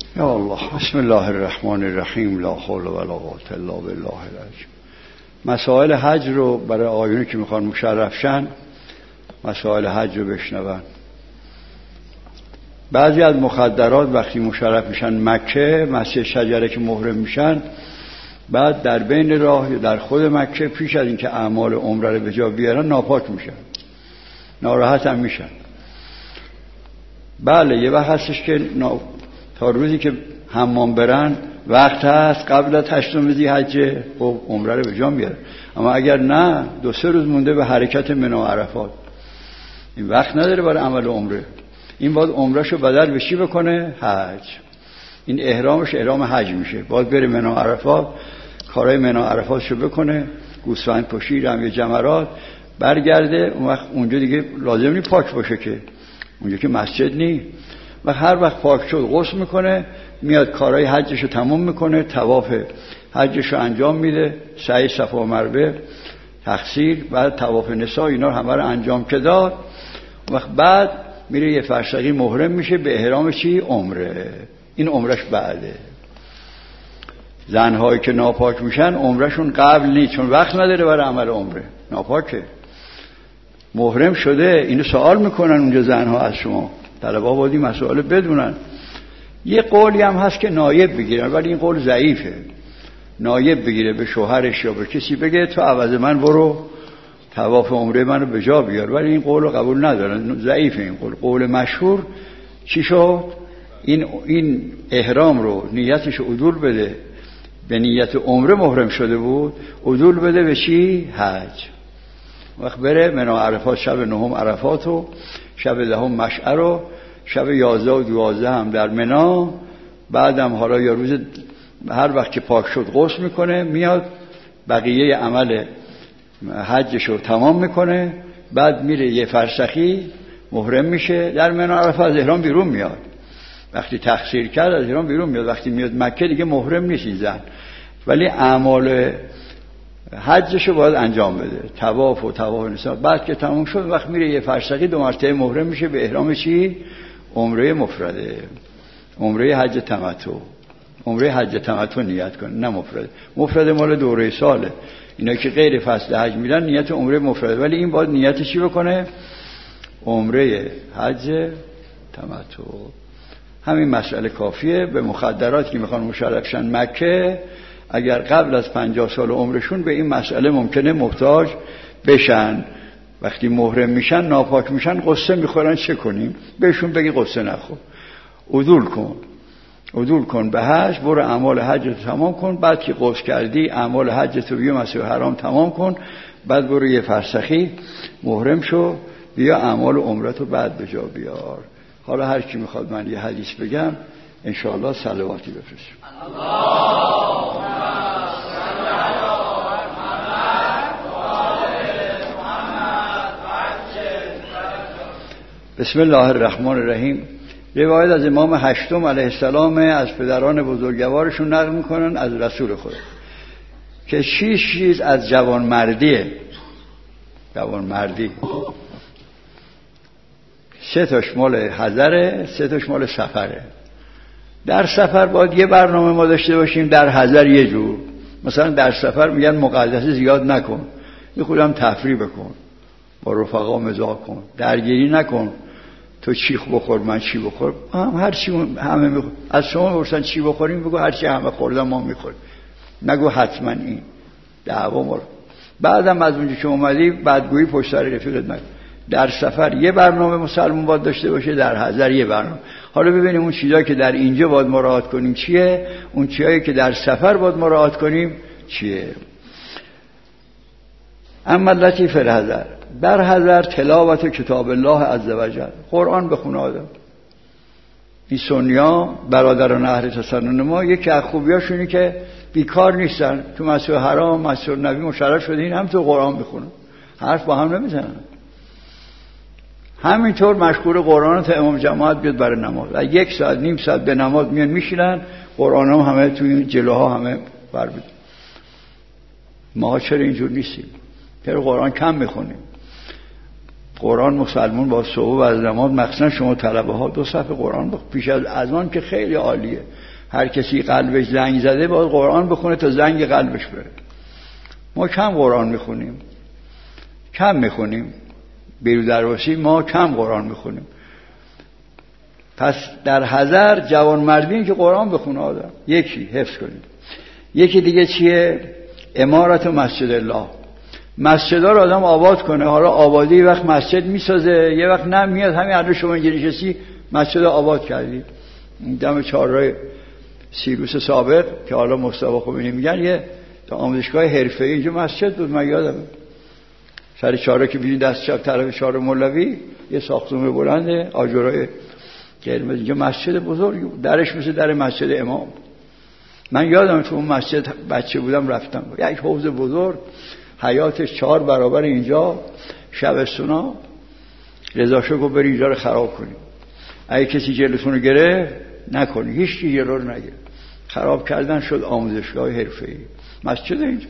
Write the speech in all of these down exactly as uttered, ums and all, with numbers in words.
یا الله. بسم الله الرحمن الرحیم. لا حول ولا قوة الا بالله العظیم. مسائل حج رو برای آیونی که میخوان مشرف شن مسائل حج رو بشنون. بعضی از مخدرات وقتی مشرف میشن مکه، مسجد شجره که محرم میشن، بعد در بین راه یا در خود مکه پیش از اینکه اعمال عمره رو به جا بیارن ناپاک میشن، ناراحت هم میشن. بله یه وقت هستش که نا... تا روزی که حمام برن وقت هست قبل از هشتم ذی‌حجه خب عمره رو به جا بیارن. اما اگر نه دو سه روز مونده به حرکت منی و عرفات، این وقت نداره برای عمل عمره. این باید عمرهشو بدل به چی بکنه؟ حج. این احرامش احرام حج میشه، باید بره منی و عرفات، کارهای منی و عرفاتشو بکنه، گوسفند کشی، رمی جمرات، برگرده. اون وقت اونجا دیگه لازم نی پاک باشه که اونجا که مسجد نی. و هر وقت پاک شد غسل میکنه، میاد کارهای حجشو تموم میکنه، طواف حجشو انجام میده، سعی صفا و مروه، تقصیر، بعد طواف نساء، اینا همه رو انجام که داد. وقت بعد میره یه فرسخی محرم میشه به احرام چی؟ عمره. این عمرش بعده. زنهایی که ناپاک میشن عمرشون قبل نیست، چون وقت نداره برای عمل عمره، ناپاکه. محرم شده. اینو سوال میکنن اونجا زنها از شما، طلبا باید این مسائل بدونن. یه قولی هم هست که نایب بگیرن، ولی این قول ضعیفه. نایب بگیره به شوهرش یا به کسی بگه تو عوض من برو طواف عمره منو به جا بیار، ولی این قول رو قبول ندارن، ضعیفه این قول. قول مشهور چی شد؟ این این احرام رو نیتش عدول بده، به نیت عمره محرم شده بود، عدول بده به چی؟ حج. وقت بره منی و عرفات، شب نهم عرفات و شب دهم مشعر و شب یازده و دوازده هم در منی. بعدم حالا یا روز هر وقت که پاک شد غسل میکنه، میاد بقیه عمل حجشو تمام میکنه، بعد میره یه فرسخی محرم میشه در منی عرفات، از احرام بیرون میاد. وقتی تقصیر کرد از احرام بیرون میاد. وقتی میاد مکه دیگه محرم نیست زن، ولی اعمال حجشو باید انجام بده، طواف و طواف نساء. بعد که تموم شد وقت میره یه فرسخی دو مرتبه محرم میشه به احرام چی؟ عمره مفرده، عمره حج تمتع. عمره حج تمتع نیت کنه، نه مفرد. مفرد مال دوره ساله. اینا که غیر فصل حج میرن نیت عمره مفرده، ولی این باید نیت چی بکنه؟ عمره حج تمتع. همین مسئله کافیه. به مخدرات که میخوان مشرفشن مکه، اگر قبل از پنجاه سال عمرشون به این مسئله ممکنه محتاج بشن، وقتی محرم میشن ناپاک میشن قصه میخورن، چه کنیم؟ بهشون بگی قصه نخور، عدول کن، عدول کن به حج، برو اعمال حجت تمام کن. بعد که غسل کردی اعمال حجت رو بیا مسجد حرام تمام کن، بعد برو یه فرسخی محرم شو، بیا اعمال عمرت رو بعد به جا بیار. حالا هر کی میخواد من یه حدیث بگم انشاءالله صلواتی بفرستیم. بسم الله الرحمن الرحیم. روایت از امام هشتم علیه السلام از پدران بزرگوارشون نقل میکنن از رسول خود که شش چیز از جوان مردیه. جوان مردی سه تاش مال حضره، سه تاش مال سفره. در سفر باید یه برنامه ما داشته باشیم، در حضر یه جور. مثلا در سفر میگن مقدسی زیاد نکن، یه خودم تفریح بکن، با رفقا مزاح کن، درگیری نکن، تو چی بخور من چی بخور، هم هر چی همه میخور. از شما بپرسن چی بخوریم بگو هر چی همه خوردن ما میخوریم، نگو حتما این دعوا ما. بعدم از اونجا که اومدی بدگویی پشت سر رفیقت نکن. در سفر یه برنامه مسلمان باید داشته باشه، در حضر یه برنامه. حالا ببینیم اون چیزایی که در اینجا باید مراعات کنیم چیه، اون چیزایی که در سفر باید مراعات کنیم چیه. اما التی فی الحضر، در حضر تلاوت کتاب الله عزوجل، قرآن بخونه آدم. این سنیا برادران اهل تسنن ما یکی از خوبیاشونی که بیکار نیستن، تو مسجد حرام مسجد نبی مشرف شده این هم تو قرآن میخونن، حرف با هم نمیزنن. همینطور مشغول قرآن تا امام جماعت بیاد برای نماز، و یک ساعت نیم ساعت به نماز میان میشینن، قرآن هم همه تو این جلوها همه بر بید. ما چرا اینجور نیستیم؟ چرا قرآن کم میخونیم؟ قرآن مسلمون با صبح و از نماز، مخصوصا شما طلبه ها دو صفحه قرآن بخ... پیش از اذان که خیلی عالیه. هر کسی قلبش زنگ زده باید قرآن بخونه تا زنگ قلبش بره. ما کم قرآن میخونیم، کم میخونیم بیرو درواسی، ما کم قرآن میخونیم. پس در حذر جوانمردی که قرآن بخونه آدم، یکی حفظ کنید. یکی دیگه چیه؟ عمارت مسجد الله. مسجدها رو آدم آباد کنه. حالا آبادی یه وقت مسجد میسازه، یه وقت نه میاد همین الان شما اینجا نشستی مسجد آباد کردی. دم چهارراه سیروس سابق که حالا مصطفی خمینی میگن یه آموزشگاه حرفه‌ای اینجا مسجد بود، من یادمه. سر چهارراه که بیرون دست چپ طرف چهارراه مولوی یه ساختمان بلنده آجرای قرمز، اینجا مسجد بزرگی بود، درش مثل در مسجد امام. من یادم تو اون مسجد بچه بودم رفتم، یک حوض بزرگ، حیاتش چهار برابر اینجا. شبستونا رضا شاه گفت بری اینجا رو خراب کنیم، اگه کسی جلوتون رو گرفت نکنی، هیچ کی جلو رو نگرفت. خراب کردن شد آموزشگاه حرفه‌ای. مسجد اینجا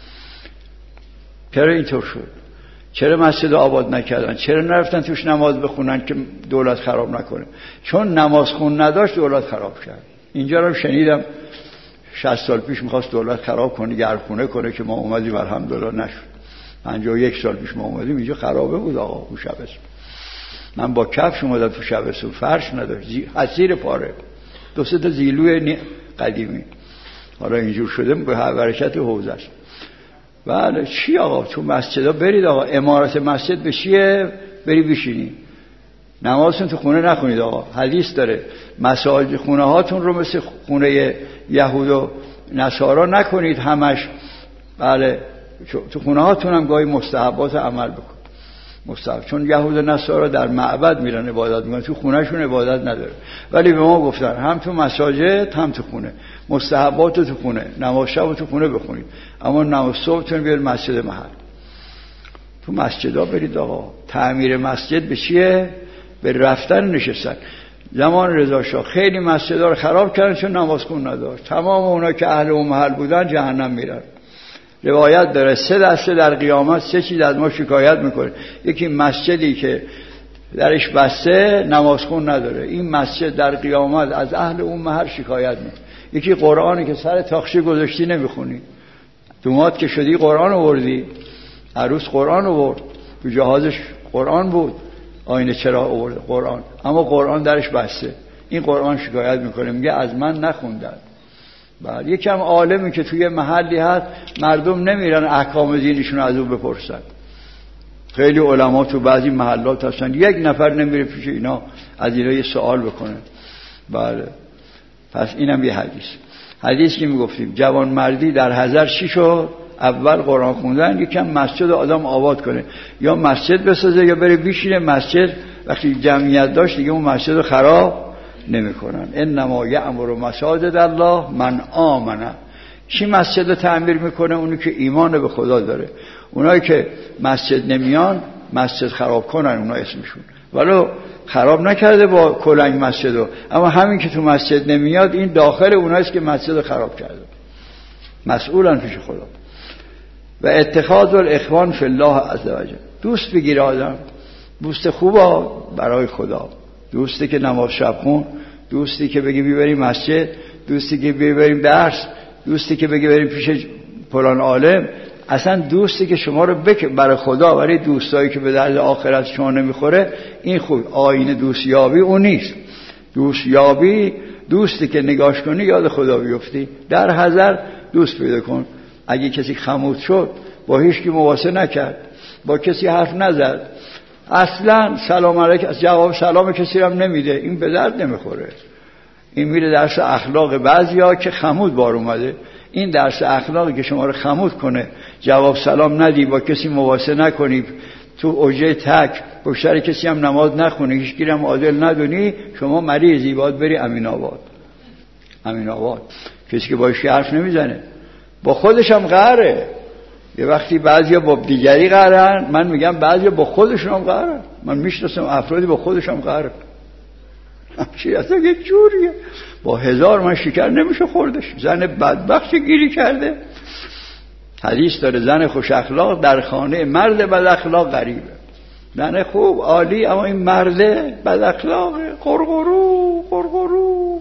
چرا اینطور شد؟ چرا مسجد آباد نکردن؟ چرا نرفتن توش نماز بخونن که دولت خراب نکنه؟ چون نماز خون نداشت دولت خراب کرد. اینجا رو شنیدم شصت سال پیش میخواست دولت خراب کنه، گرخونه کنه، که ما اومدیم الحمدلله نشد. پنجاه و یک سال پیش ما اومدیم اینجا خرابه بود آقا. اون شبستون من با کفش اومدم تو شبستون، فرش نداشت، حصیر پاره، دو سه تا زیلوی قدیمی. حالا اینجور شده به برکت حوض است. بله چی آقا؟ تو مسجدها برید آقا. عمارت مسجد به چیه؟ بری بشینی نمازتون تو خونه نخونید آقا. حدیث داره مساجد خونه هاتون رو مثل خونه یهود و نصارا نکنید همش. بله تو خونه هاتون هم گاهی مستحبات عمل بکن. مستحب، چون یهود و نصارا در معبد میرن عبادت میکنن، تو خونهشون عبادت نداره. ولی به ما گفتن هم تو مساجد هم تو خونه، مستحبات تو خونه، نماز شب تو خونه بخونید، اما نماز صبحتون بیاد مسجد محل. تو مسجدها برید آقا. تعمیر مسجد به چیه؟ به رفتن نشستن. زمان رضا شاه خیلی مسجدها رو خراب کردن چون نماز خون نداشت. تمام اونا که اهل اون محل بودن جهنم میرن. روایت داره سه دسته در قیامت سه چیز از ما شکایت میکنه. یکی مسجدی که درش بسته نماز خون نداره، این مسجد در قیامت از اهل اون محل شکایت میکنه. یکی قرآنی که سر تاخچه گذاشتی نمیخونی، دومات که شدی قرآن آوردی، عروس قرآن آورد، تو جهازش قرآن بود، آینه چرا آورد قرآن، اما قرآن درش بسته. این قرآن شکایت میکنه، میگه از من نخوندن. بعد یکم عالمی که توی محلی هست مردم نمیرن احکام دینشون از او بپرسن. خیلی علما تو بعضی محلات هستن یک نفر نمیره پیش اینا از اینا یه سوال بکنه. بله پس اینم یه حدیث. حدیث که میگفتیم جوان مردی در حذر چی شد؟ اول قرآن خوندن، یکم مسجد آدم آباد کنه، یا مسجد بسازه یا بره بیشینه مسجد. وقتی جمعیت داشت دیگه اون مسجد رو خراب نمیکنن. انما یأمر مساجد الله من آمن. کی مسجد رو تعمیر میکنه؟ اونی که ایمان به خدا داره. اونایی که مسجد نمیان مسجد خراب کنن اونا اسمشون، ولو خراب نکرده با کلنگ مسجدو، اما همین که تو مسجد نمیاد این داخل اوناییست که مسجد خراب کرده، مسئولن پیش خدا. و اتخاذ الاخوان فی الله عز وجل. دوست بگیره آدم، دوست خوبا برای خدا، دوستی که نماز شب خون، دوستی که بگی بیبریم مسجد، دوستی که بیبریم درس، دوستی که بگی بریم پیش فلان عالم. اصلا دوستی که شما رو بک برای خدا، برای دوستایی که به درد آخرت شما نمیخوره، این خوب. آینه دوستیابی اون نیست. دوستیابی دوستی که نگاش کنی یاد خدا بیفتی. در حذر دوست پیدا کن. اگه کسی خمود شد با هیچ کی مواسه نکرد، با کسی حرف نزد، اصلا سلام علیک از جواب سلام کسی هم نمیده، این به درد نمیخوره. این میره درس اخلاق بعضیا که خمود بار اومده. این درس اخلاقی که شما رو خمود کنه، جواب سلام ندی، با کسی مواسه نکنی، تو اوجه تک پشتر کسی هم نماز نخونی، هیچ کی هم عادل ندونی، شما مریضی، باید بری امین آباد. امین آباد کسی که باش حرف نمیزنه با خودش هم قهره. یه وقتی بعضیا با دیگری قهرن، من میگم بعضیا با خودشون هم قهرن. من میشناسم افرادی با خودشون هم قهرن. چی اصلا یک جوریه، با هزار من شکر نمیشه خوردش. زن بدبخت گیری کرده. حدیث داره زن خوش اخلاق در خانه مرد بد اخلاق غریبه. زن خوب عالی، اما این مرده بد اخلاقه، قرقرو قرقرو.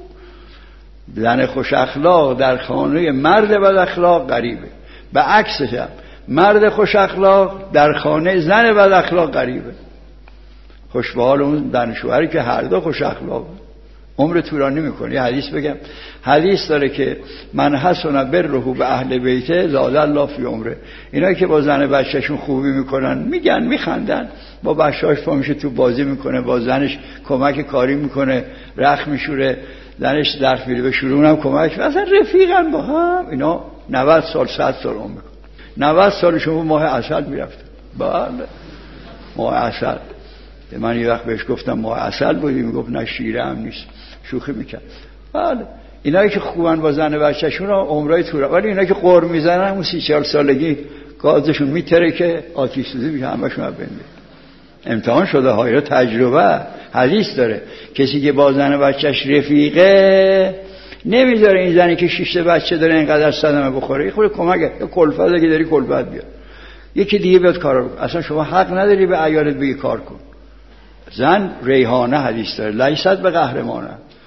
زن خوش اخلاق در خانه مرد بد اخلاق غریبه. به عکسش هم مرد خوش اخلاق در خانه زن بد اخلاق غریبه. خوش به حال اون زن شوهری که هر دو خوش اخلاقه، عمر طولانی میکنه. یه حدیث بگم، حدیث داره که من حسن بره به اهل بیته زاد الله فی عمره. اینا که با زن بچه‌شون خوبی میکنن، میگن میخندن، با بچه‌اش پا میشه تو بازی میکنه، با زنش کمک کاری میکنه، رخت میشوره، زنش درس میره به شروع اونم کمک، اصلا رفیقن با هم. اینا نود سال صد سال عمر میکنن. نود سالشون ماه عسل میرفته. بله ماه عسل. من یه وقت بهش گفتم ماه عسل بودی، میگفت نه شیره هم نیست، شوخی میکرد. بله اینایی که خوبن با زن بچه‌شون عمرای طولانی، ولی اینا که قر میزنن اون سی چهار سالگی گازشون میتره که آتش سوزی میشه، همشون بنده. امتحان شده های تجربه. حدیث داره کسی که با زن بچه‌ش رفیقه نمیذاره این زنی که شش تا بچه داره اینقدر صدمه بخوره. خود کمک یا کلفت اگه داری کلفت بیار، یکی دیگه بیاد کارو کن. اصلا شما حق نداری به عیالت بگی کار کن. زن ریحانه حدیث داره لیست به قهرمانه.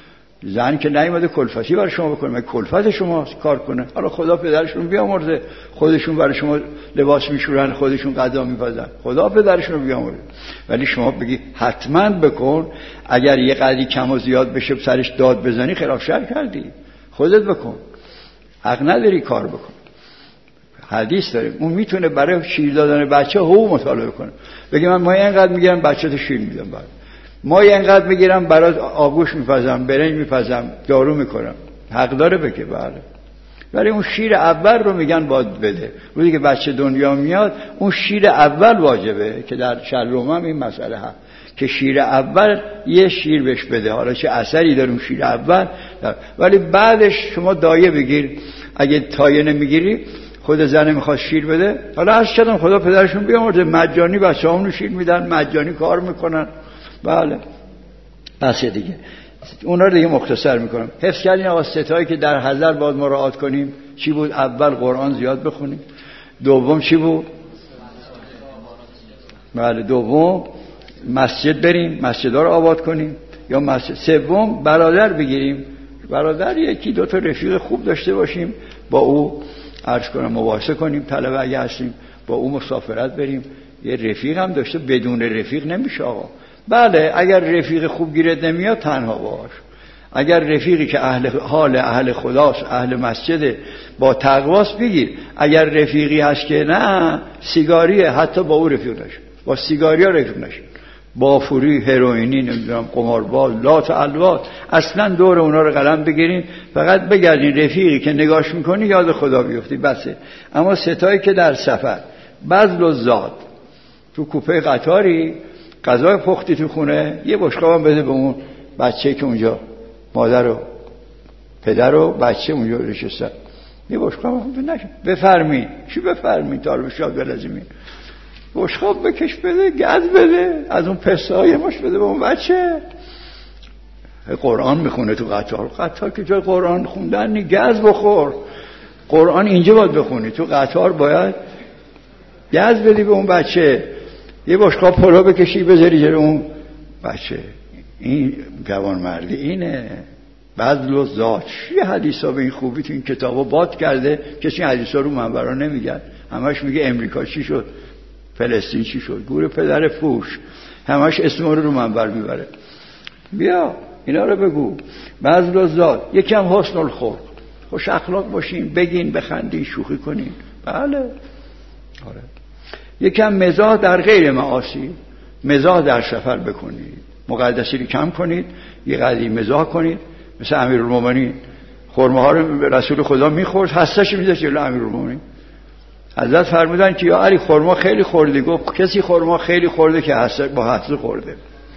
زن که نیومده کلفتی برای شما بکنه، کلفت شما کار کنه. حالا خدا پدرشون بیامرزه، خودشون برای شما لباس میشورن، خودشون غذا میپزن، خدا پدرشون بیامرزه. ولی شما بگی حتما بکن، اگر یه قدری کم و زیاد بشه سرش داد بزنی خلاف شرع کردی. خودت بکن، حق نداری کار بکن. حدیث داره اون میتونه برای شیر دادن بچه حقوق مطالبه کنه، بگه من ماهی اینقدر میگیرم بچه‌تو شیر میدم، بعد ماهی اینقدر میگیرم برای آبگوش میپزم، برنج میپزم، دارو میکنم. حق داره بگه بله. ولی اون شیر اول رو میگن باید بده. روزی که بچه دنیا میاد اون شیر اول واجبه، که در شلوم هم این مسئله هست که شیر اول یه شیر بهش بده. حالا چه اثری داره اون شیر اول داره. ولی بعدش شما دایه بگیر، اگه تایه نمیگیری خود زنه میخواد شیر بده، حالا از چقدر خدا پدرشون بیامرزه مجانی بچه همونو شیر میدن، مجانی کار میکنن. بله بس دیگه اونا رو دیگه مختصر میکنم. حفظ کردین آقا ستایی که در حضر باید مراعات کنیم چی بود؟ اول قرآن زیاد بخونیم. دوم چی بود؟ بله دوم مسجد بریم، مسجدها رو آباد کنیم. یا مسجد. سوم برادر بگیریم، برادر یکی دو تا رفیق خوب داشته باشیم، با او عرض کنم مباحثه کنیم، طلبه اگه هستیم با او مسافرت بریم. یه رفیق هم داشته، بدون رفیق نمیشه آقا. بله اگر رفیق خوب گیرت نمیاد تنها باش. اگر رفیقی که اهل حال اهل خداست، اهل مسجده، با تقواست بگیر. اگر رفیقی هست که نه سیگاریه، حتی با او رفیق نشین، با سیگاریا رفیق نشین، بافوری، هروئینی، نمیدونم قمارباز، لات الوات، اصلا دور اونا رو قلم بگیرین. فقط بگردین رفیقی که نگاش میکنی یاد خدا بیفتی بسه. اما ستایی که در سفر بذل و زاد، تو کوپه قطاری غذای پختی تو خونه، یه بشقابم بده به اون بچه که اونجا مادر و پدر و بچه اونجا نشستن، یه بشقابم نشه بفرمین. چی بفرمین؟ تارو شاد بلازمین بشقاب بکش بده، گز بده، از اون پسته های ماش بده به اون بچه. قرآن میخونه تو قطار، قطار که جای قرآن خوندن نی، گز بخور. قرآن اینجا باید بخونی، تو قطار باید گز بدی به اون بچه. یه بشقاب پلو بکشی بذاری جلوی اون بچه. این جوانمردی اینه. بذل و زاد. چه حدیثا به این خوبی تو این کتابا باد کرده، کسی حدیثا رو منبرا نمیگن، همش میگه امریکا چی شد، فلسطین چی شد، گور پدر فوش، همش اسم رو رو منبر میبره. بیا اینا رو بگو. بذل و زاد. یکم حسن الخلق، خوش اخلاق باشین، بگین، بخندین، شوخی کنین. بله آره. یکم مزاح در غیر معاصی، مزاح در سفر بکنید، مقدسی رو کم کنید، یه قدری مزاح کنید. مثل امیرالمومنین خرمه ها رو رسول خدا میخورد، هستش میذاشت جلو امیرالمومنین. حضرت فرمودن که یا علی خرما خیلی خوردی. گفت کسی خرما خیلی خورده که هست با حفظ خورده.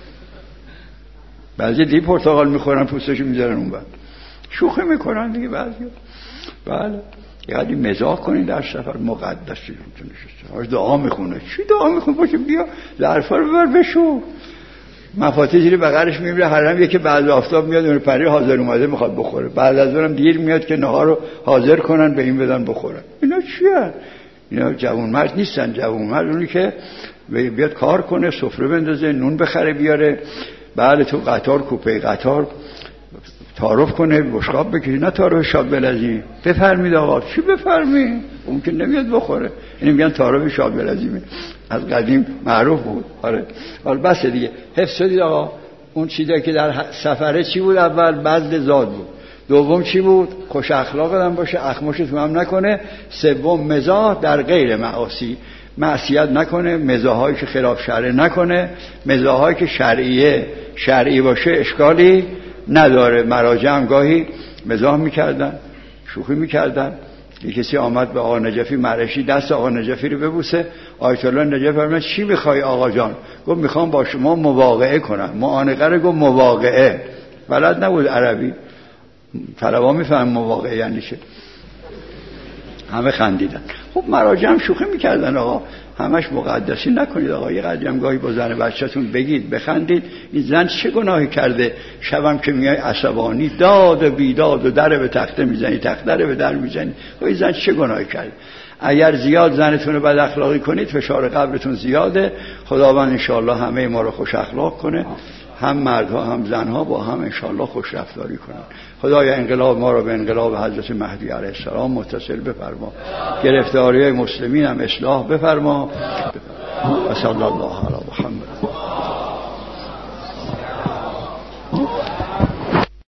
بعضی دی پرتقال میخورن پوستشو میذارن اون بعد شوخی میکنن دیگه بعضی. بله یعنی مزاح کنین در سفر، مقدسی رو دعا میخونه. چی دعا میخونه؟ باشه بیا ظرفا رو ببر بشو. مفاتیح زیر بغلش میبره حرم، یکی بعد آفتاب میاد اون پری حاضر اومده میخواد بخوره، بعد از اونم دیر میاد که نهار رو حاضر کنن به این بدن بخورن. اینا چیه؟ اینا جوان مرد نیستن. جوان مرد اونی که بیاد کار کنه، سفره بندازه، نون بخره بیاره، بعد تو قطار کوپه قطار تعارف کنه، بشقاب بکشه، نه تعارف شاد بلزی. بفرمید آقا. چی بفرمی؟ اون که نمیاد بخوره. اینو میگن تعارف شاد بلزیمه، از قدیم معروف بود. آره حالا بس دیگه. حفظ شدید آقا. اون چیزی که در سفره چی بود؟ اول بذل زاد بود، دوم چی بود؟ خوش اخلاق آدم باشه، اخماش تو هم نکنه، سوم مزاح در غیر معاصی، معصیت نکنه، مزاحایی که خلاف شرع نکنه، مزاحایی که شرعیه شرعی باشه اشکالی نداره. مراجع هم گاهی مزاح میکردن، شوخی میکردن. یه کسی آمد به آقا نجفی مرشی، دست آقا نجفی رو ببوسه. آیت الله نجفی فرمود چی میخوای آقا جان؟ گفت میخوام با شما مواقعه کنم. معانقه رو گفت مواقعه، بلد نبود عربی. طلبا میفهم مواقعه یعنی چه. همه خندیدن. خب مراجع هم شوخی میکردن آقا، همش مقدسی نکنید آقا، یه قدیم گاهی با زن بچه‌تون بگید، بخندید. این زن چه گناهی کرده؟ شبم که میای عصبانی داد و بیداد و در به تخته میزنی، تخته رو به در میزنی. این زن چه گناهی کرده؟ اگر زیاد زنتون رو بد اخلاقی کنید فشار قبرتون زیاده. خداوند انشاءالله همه ما رو خوش اخلاق کنه، هم مردها هم زنها با هم انشاءالله خوش رفتاری کنن. خدایا انقلاب ما رو به انقلاب حضرت مهدی علیه السلام متصل بفرما، گرفتاری مسلمین هم اصلاح بفرما. و صلی الله علی محمد.